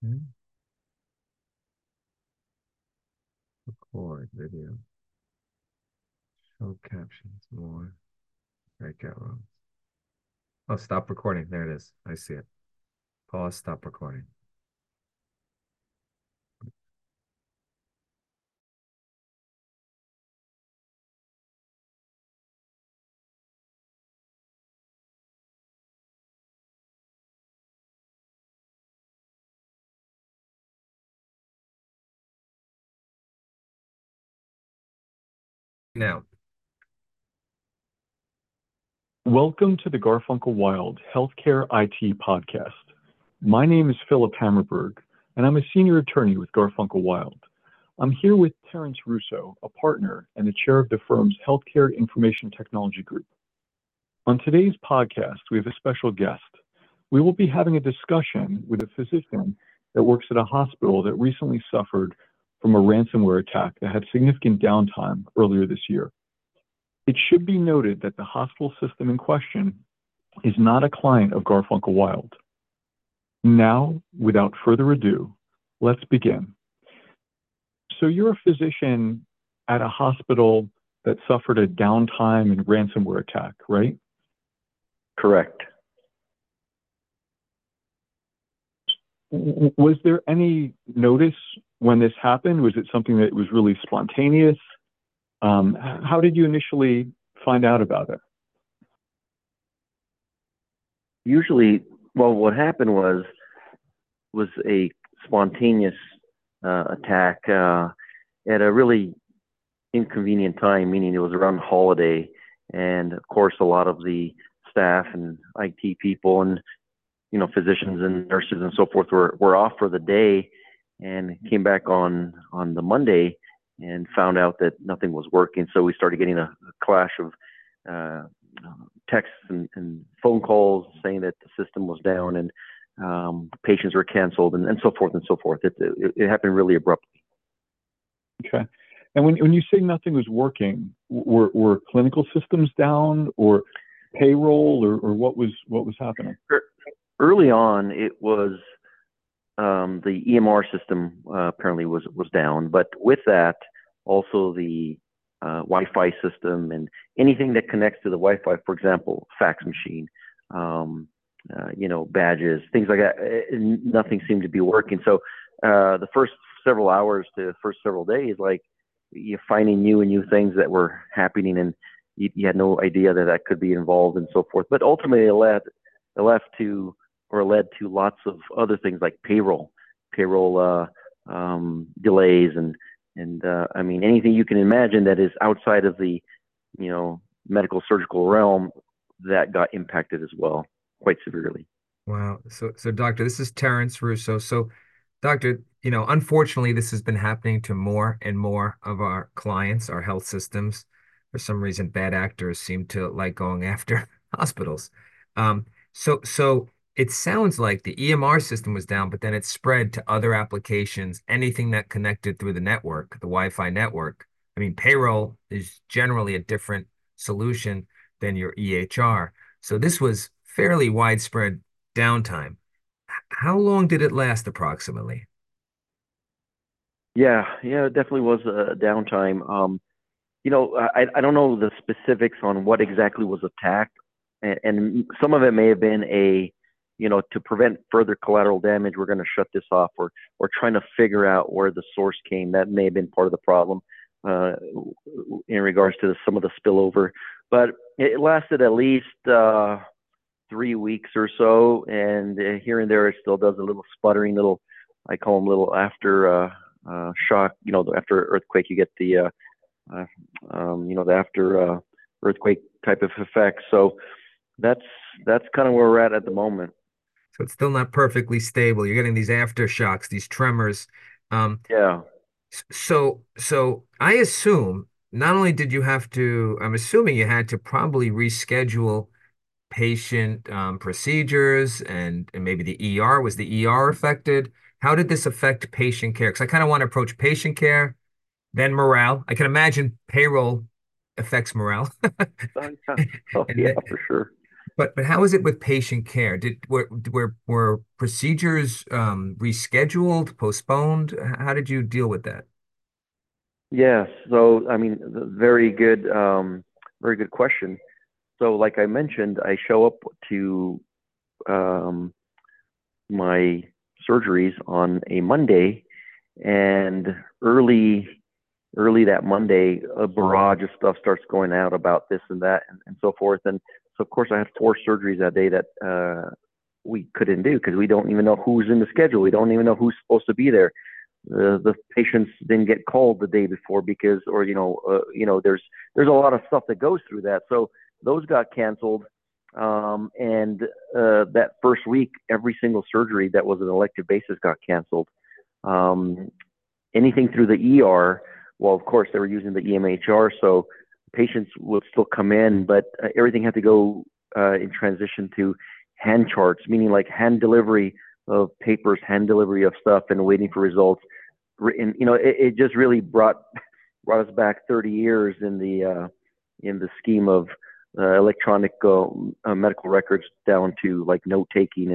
Okay. Record video. Show captions more. Breakout rooms. Oh, stop recording. There it is. I see it. Pause, stop recording. Now, Welcome to the Garfunkel Wild Healthcare IT Podcast. My name is Philip Hammerberg, and I'm a senior attorney with Garfunkel Wild. I'm here with Terrence Russo, a partner and the chair of the firm's Healthcare Information Technology Group. On today's podcast, we have a special guest. We will be having a discussion with a physician that works at a hospital that recently suffered from a ransomware attack that had significant downtime earlier this year. It should be noted that the hospital system in question is not a client of Garfunkel Wild. Now, without further ado, let's begin. So you're a physician at a hospital that suffered a downtime and ransomware attack, right? Correct. Was there any notice when this happened? Was it something that was really spontaneous? How did you initially find out about it? Usually, well, what happened was a spontaneous attack at a really inconvenient time, meaning it was around holiday, and of course, a lot of the staff and IT people and physicians and nurses and so forth were off for the day, and came back on the Monday and found out that nothing was working. So we started getting a clash of uh, texts and phone calls saying that the system was down and patients were canceled and so forth and so forth. It happened really abruptly. Okay. And when you say nothing was working, were clinical systems down or payroll or what was happening? Early on, it was the EMR system apparently was down, but with that, also the Wi-Fi system and anything that connects to the Wi-Fi, for example, fax machine, badges, things like that. Nothing seemed to be working. So the first several hours to the first several days, like you're finding new and new things that were happening, and you had no idea that that could be involved and so forth. But ultimately, it led to lots of other things like payroll delays, and I mean anything you can imagine that is outside of the medical surgical realm that got impacted as well, quite severely. wow. So doctor, this is Terrence Russo. So, doctor, unfortunately, this has been happening to more and more of our clients, our health systems. For some reason, bad actors seem to like going after hospitals. So it sounds like the EMR system was down, but then it spread to other applications, anything that connected through the network, the Wi-Fi network. I mean, payroll is generally a different solution than your EHR. So this was fairly widespread downtime. How long did it last approximately? Yeah, it definitely was a downtime. I don't know the specifics on what exactly was attacked, and some of it may have been to prevent further collateral damage, we're going to shut this off, or trying to figure out where the source came. That may have been part of the problem uh, in regards to some of the spillover. But it lasted at least 3 weeks or so, and here and there it still does a little sputtering, little, I call them little after shock. After earthquake, you get uh, the after earthquake type of effect. So that's that's kind of where we're at the moment. So it's still not perfectly stable. You're getting these aftershocks, these tremors. Um, Yeah. so I assume not only did you have to, I'm assuming you had to probably reschedule patient procedures and maybe the ER. Was the ER affected? How did this affect patient care? Because I kind of want to approach patient care, then morale. I can imagine payroll affects morale. Oh, yeah. Oh, And yeah, then, for sure. But how is it with patient care? Were procedures rescheduled, postponed? How did you deal with that? Yes. So, I mean, very good question. So, like I mentioned, I show up to um, my surgeries on a Monday, and early that Monday, a barrage of stuff starts going out about this and that and so forth. And so, of course, I had four surgeries that day that we couldn't do because we don't even know who's in the schedule. We don't even know who's supposed to be there. The patients didn't get called the day before because, or there's a lot of stuff that goes through that. So those got canceled, and that first week, every single surgery that was an elective basis got canceled. Um, Anything through the ER, well, of course, they were using the EMHR, so patients would still come in, but everything had to go in transition to hand charts, meaning like hand delivery of papers, hand delivery of stuff, and waiting for results. And it just really brought us back 30 years in the scheme of electronic medical records down to like note taking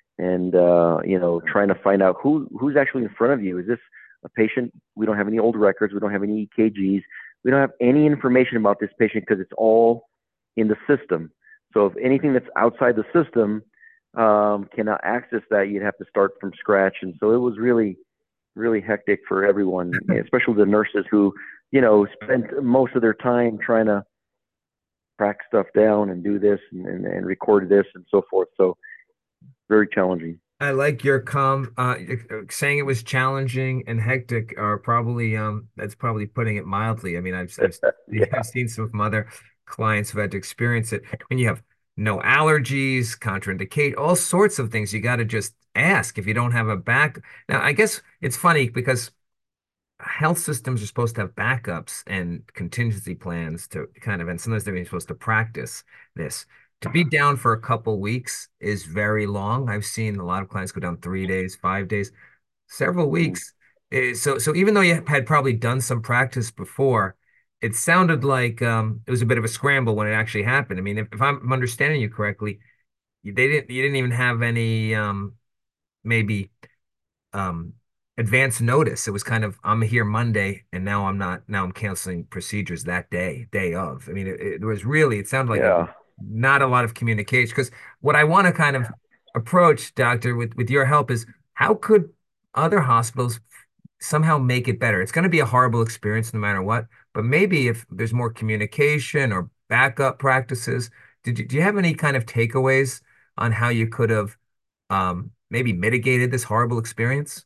and trying to find out who's actually in front of you. Is this a patient? We don't have any old records. We don't have any EKGs. We don't have any information about this patient because it's all in the system. So if anything that's outside the system cannot access that, you'd have to start from scratch. And so it was really, really hectic for everyone, especially the nurses who, spent most of their time trying to track stuff down and do this and record this and so forth. So very challenging. I like your calm, saying it was challenging and hectic are probably that's probably putting it mildly. I mean, I've Yeah. seen some of my other clients who had to experience it. When you have no allergies, contraindicate, all sorts of things, you got to just ask if you don't have a back. Now, I guess it's funny because health systems are supposed to have backups and contingency plans to kind of, and sometimes they're even supposed to practice this. To be down for a couple weeks is very long. I've seen a lot of clients go down 3 days, 5 days, several Mm. weeks. So even though you had probably done some practice before, it sounded like it was a bit of a scramble when it actually happened. I mean, if I'm understanding you correctly, you didn't even have any maybe um advance notice. It was kind of I'm here Monday and now I'm not now I'm canceling procedures that day of. I mean it was really it sounded like it was Yeah. not a lot of communication because what I want to kind of approach, doctor, with your help is how could other hospitals somehow make it better? It's going to be a horrible experience no matter what, but maybe if there's more communication or backup practices, do you have any kind of takeaways on how you could have maybe mitigated this horrible experience?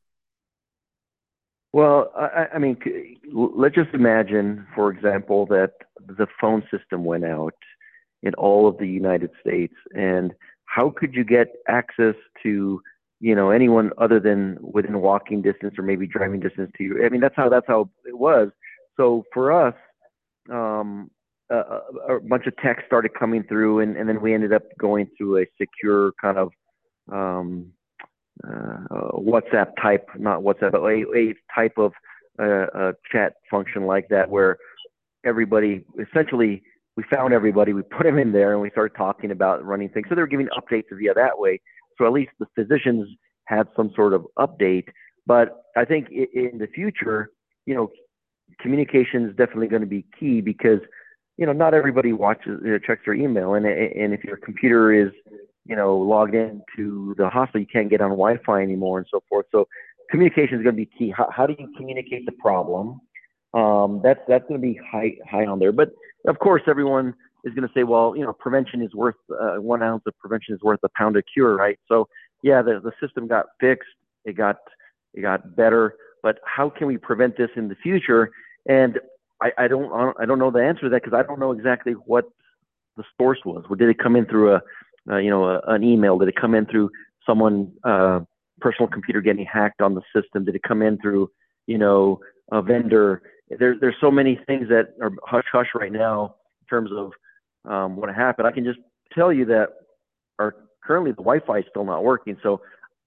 Well, I mean, let's just imagine, for example, that the phone system went out in all of the United States, and how could you get access to, anyone other than within walking distance or maybe driving distance to you? I mean, that's how it was. So for us, um, a bunch of text started coming through, and then we ended up going through a secure kind of um, WhatsApp type, not WhatsApp, but a type of chat function like that, where everybody essentially we found everybody, we put them in there, and we started talking about running things. So they were giving updates via that way. So at least the physicians had some sort of update. But I think in the future, you know, communication is definitely going to be key because not everybody watches checks their email, and if your computer is logged into the hospital, you can't get on Wi-Fi anymore and so forth. So communication is going to be key. How do you communicate the problem? That's going to be high on there. But of course, everyone is going to say, well, prevention is worth 1 ounce of prevention is worth a pound of cure, right? So yeah, the system got fixed. It got better. But how can we prevent this in the future? And I don't know the answer to that because I don't know exactly what the source was. Did it come in through an email? Did it come in through someone personal computer getting hacked on the system? Did it come in through a vendor? There's so many things that are hush hush right now in terms of what happened. I can just tell you that currently the Wi-Fi is still not working. So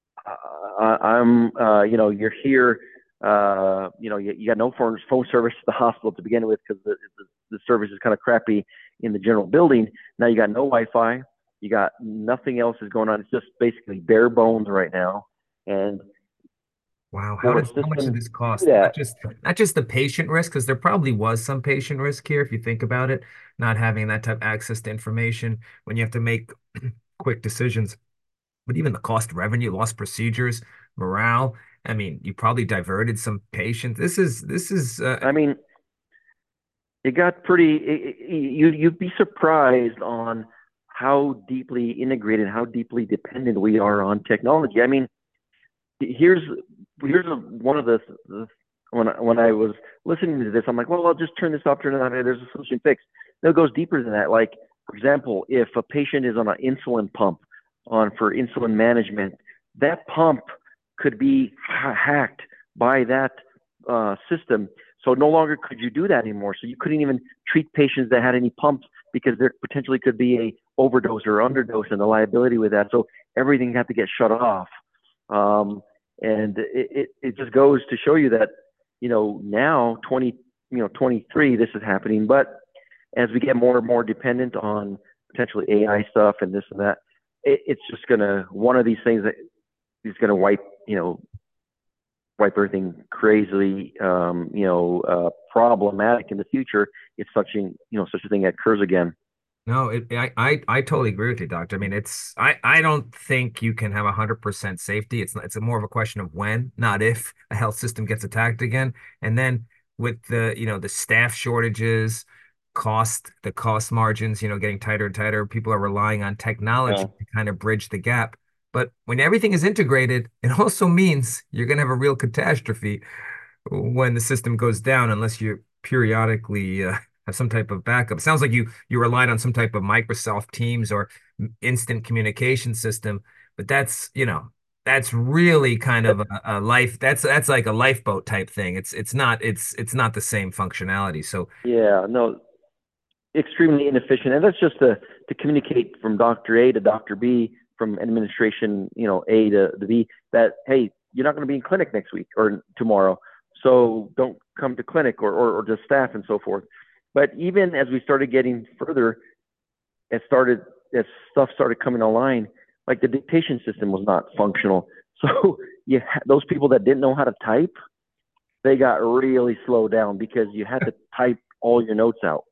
you're here. You got no phone service to the hospital to begin with because the service is kind of crappy in the general building. Now you got no Wi-Fi. You got nothing else is going on. It's just basically bare bones right now. And Wow, for a how much does system this to do cost? that, Not just the patient risk, because there probably was some patient risk here if you think about it, not having that type of access to information when you have to make quick decisions. But even the cost of revenue, lost procedures, morale. I mean, you probably diverted some patients. This is I mean, it got pretty. You'd be surprised on how deeply integrated, how deeply dependent we are on technology. I mean, here's one of the when I was listening to this, I'm like, well, I'll just turn this off, turn it on. There's a solution fix. No, it goes deeper than that. Like, for example, if a patient is on an insulin pump on for insulin management, that pump could be hacked by that system. So no longer could you do that anymore. So you couldn't even treat patients that had any pumps because there potentially could be a overdose or underdose and the liability with that. So everything had to get shut off. Um, and it just goes to show you that, now 23, this is happening. But as we get more and more dependent on potentially AI stuff and this and that, it's just one of these things that is gonna wipe everything crazily, problematic in the future if such a thing occurs again. No, I totally agree with you, doctor. I mean, I don't think you can have 100% safety. It's a more of a question of when, not if a health system gets attacked again. And then with the staff shortages, the cost margins, getting tighter and tighter, people are relying on technology Yeah. to kind of bridge the gap. But when everything is integrated, it also means you're going to have a real catastrophe when the system goes down, unless you periodically have some type of backup. It sounds like you relied on some type of Microsoft Teams or instant communication system, but that's really kind of a life. That's like a lifeboat type thing. It's not the same functionality. So Yeah, no, extremely inefficient. And that's just to communicate from Dr. A to Dr. B, from administration, A to the B, that, hey, you're not going to be in clinic next week or tomorrow. So don't come to clinic or just staff and so forth. But even as we started getting further, as stuff started coming online, like the dictation system was not functional. So those people that didn't know how to type, they got really slowed down because you had to type all your notes out.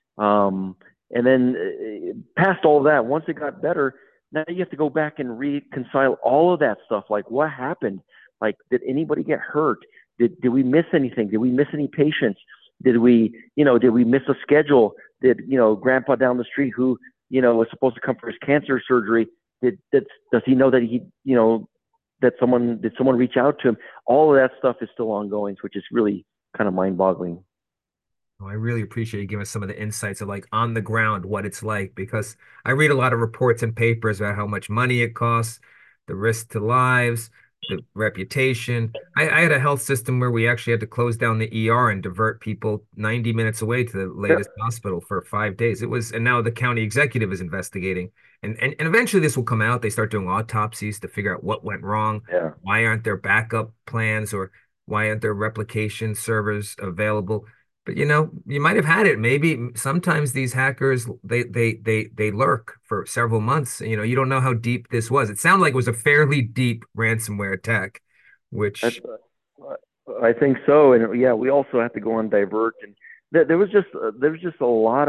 And then past all of that, once it got better, now you have to go back and reconcile all of that stuff. Like, what happened? Like, did anybody get hurt? Did we miss anything? Did we miss any patients? Did we miss a schedule? Did, grandpa down the street who, was supposed to come for his cancer surgery, does he know that did someone reach out to him? All of that stuff is still ongoing, which is really kind of mind boggling. I really appreciate you giving us some of the insights of like on the ground what it's like because I read a lot of reports and papers about how much money it costs, the risk to lives, the reputation. I had a health system where we actually had to close down the ER and divert people 90 minutes away to the Yeah. latest hospital for 5 days. And now the county executive is investigating. And eventually this will come out. They start doing autopsies to figure out what went wrong. Yeah. Why aren't there backup plans or why aren't there replication servers available? But you might have had it. Maybe sometimes these hackers they lurk for several months. You don't know how deep this was. It sounded like it was a fairly deep ransomware attack, I, which I think so. And yeah, we also have to go on divert. And there was just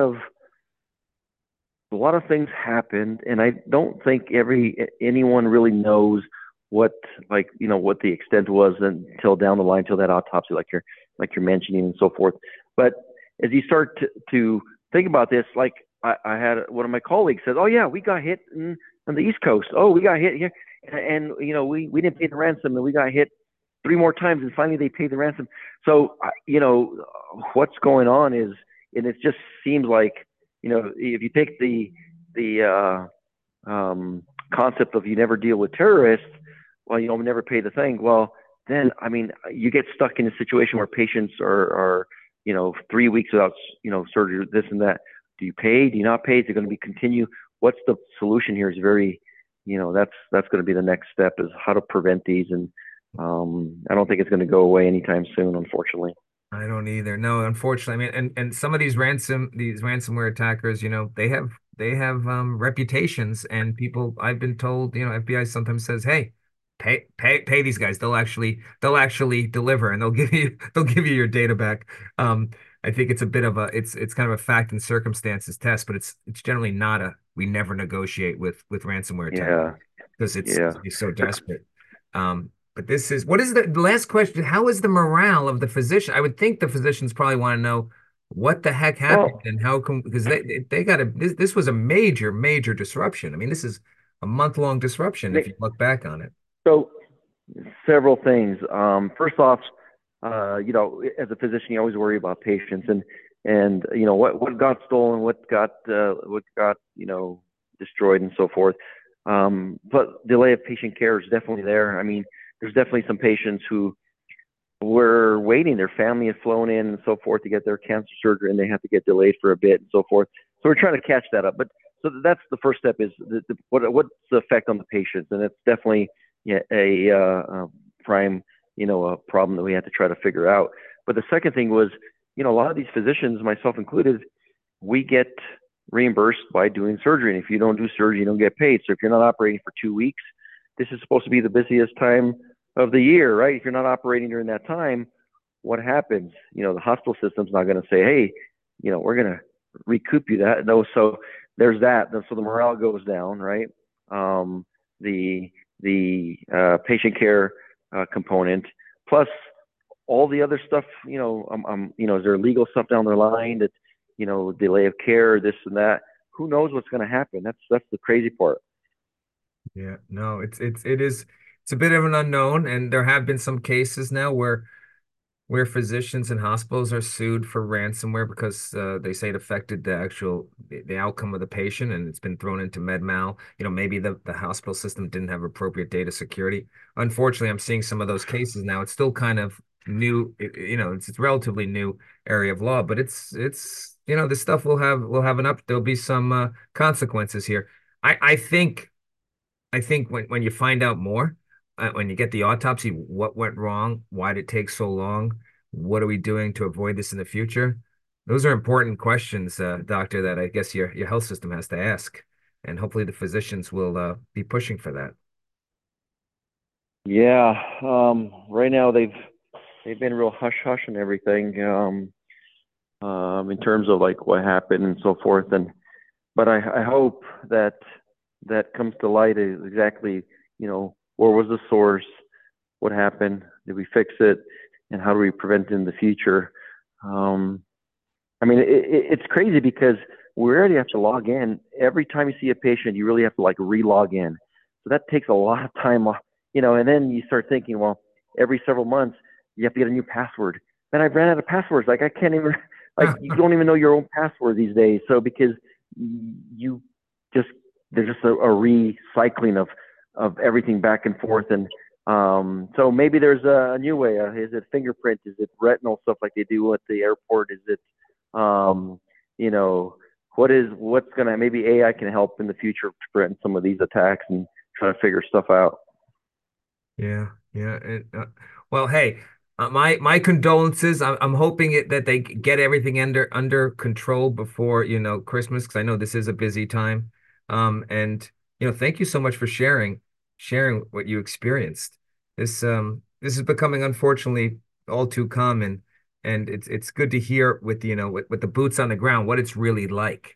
a lot of things happened, and I don't think anyone really knows what what the extent was until down the line, till that autopsy, like you're mentioning and so forth. But as you start to think about this, like I had one of my colleagues said, "Oh yeah, we got hit on the East Coast. Oh, we got hit here, and we didn't pay the ransom, and we got hit three more times, and finally they paid the ransom." So what's going on is, and it just seems like if you take the concept of you never deal with terrorists, well, never pay the thing. Well, then I mean, you get stuck in a situation where patients are 3 weeks without surgery, this and that. Do you pay? Do you not pay? Is it going to be continue? What's the solution here? Is very, that's going to be the next step, is how to prevent these. And I don't think it's going to go away anytime soon, unfortunately. I don't either. No, unfortunately. I mean, and some of these ransomware attackers, they have reputations, and people, I've been told, FBI sometimes says, hey, pay these guys. They'll actually deliver, and they'll give you they'll give you your data back. I think it's a bit of a it's kind of a fact and circumstances test, but it's generally not a we never negotiate with ransomware attack Yeah, because it's yeah. you're so desperate. But this is what is the last question? How is the morale of the physician? I would think the physicians probably want to know what the heck happened Well, and how come because they got this was a major disruption. I mean, this is a month-long disruption if you look back on it. so several things. First off, as a physician, you always worry about patients and what got stolen, what got destroyed, and so forth. But delay of patient care is definitely there. I mean, there's definitely some patients who were waiting. Their family had flown in and so forth to get their cancer surgery, and they had to get delayed for a bit and so forth. So we're trying to catch that up. But so that's the first step is what's the effect on the patients, and it's definitely a prime a problem that we had to try to figure out. But the second thing was a lot of these physicians, myself included, we get reimbursed by doing surgery, and if you don't do surgery, you don't get paid. So if you're not operating for 2 weeks, this is supposed to be the busiest time of the year, right? If you're not operating during that time, what happens? The hospital system's not going to say, hey, we're going to recoup you that. No, so there's that. So the morale goes down, right? The patient care component, plus all the other stuff. Is there legal stuff down the line that delay of care, this and that? Who knows what's going to happen? That's the crazy part. Yeah, no, it's a bit of an unknown, and there have been some cases now where physicians and hospitals are sued for ransomware because they say it affected the outcome of the patient, and it's been thrown into med mal. Maybe the hospital system didn't have appropriate data security. Unfortunately, I'm seeing some of those cases now. It's still kind of new, it's relatively new area of law, but this stuff will have there'll be some consequences here. I think. I think when you find out more, when you get the autopsy, what went wrong? Why did it take so long? What are we doing to avoid this in the future? Those are important questions, doctor, that I guess your health system has to ask. And hopefully the physicians will be pushing for that. Yeah. Right now they've been real hush hush and everything. In terms of like what happened and so forth. But I hope that comes to light is exactly, where was the source, what happened, did we fix it, and how do we prevent it in the future? I mean, it's crazy because we already have to log in. Every time you see a patient, you really have to like re-log in. So that takes a lot of time off, and then you start thinking, well, every several months, you have to get a new password. Then I ran out of passwords. Like I can't even, like you don't even know your own password these days. So because you just there's just a recycling of everything back and forth, and so maybe there's a new way. Is it fingerprint? Is it retinal stuff like they do at the airport? Is it you know what's gonna maybe AI can help in the future to prevent some of these attacks and try to figure stuff out. Yeah, yeah. Well, hey, my condolences. I'm hoping that they get everything under control before Christmas, because I know this is a busy time. And thank you so much for sharing what you experienced. This is becoming unfortunately all too common, and it's good to hear with the boots on the ground what it's really like.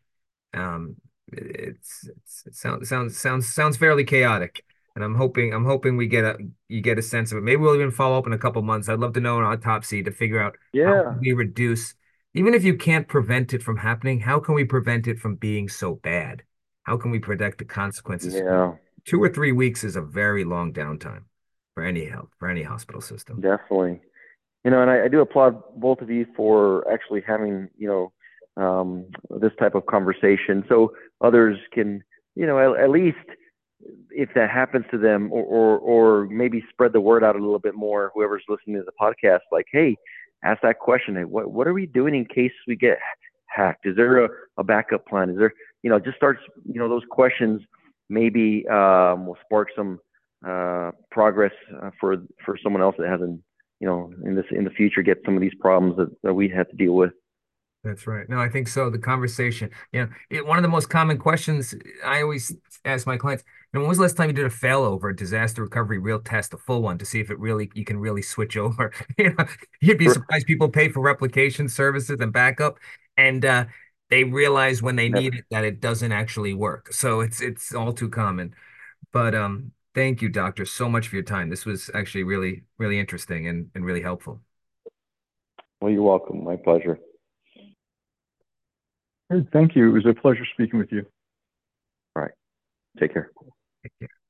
It sounds fairly chaotic. And I'm hoping you get a sense of it. Maybe we'll even follow up in a couple months. I'd love to know an autopsy to figure out how Yeah, can we reduce, even if you can't prevent it from happening, how can we prevent it from being so bad? How can we protect the consequences? yeah, 2 or 3 weeks is a very long downtime for any hospital system. definitely. And I do applaud both of you for actually having, this type of conversation so others can, at least if that happens to them or maybe spread the word out a little bit more, whoever's listening to the podcast, like, hey, ask that question. Hey, what are we doing in case we get hacked? Is there a backup plan? Is there, just starts, those questions maybe will spark some progress for someone else that hasn't in the future get some of these problems that we have to deal with. That's right. No, I think so. The conversation, one of the most common questions I always ask my clients, when was the last time you did a failover, a disaster recovery real test, a full one, to see if you can really switch over? You'd be Sure. surprised people pay for replication services and backup, and they realize when they need Never. it that it doesn't actually work. So it's all too common. But thank you, doctor, so much for your time. This was actually really, really interesting and really helpful. Well, you're welcome. My pleasure. Thank you. It was a pleasure speaking with you. All right. Take care. Take care.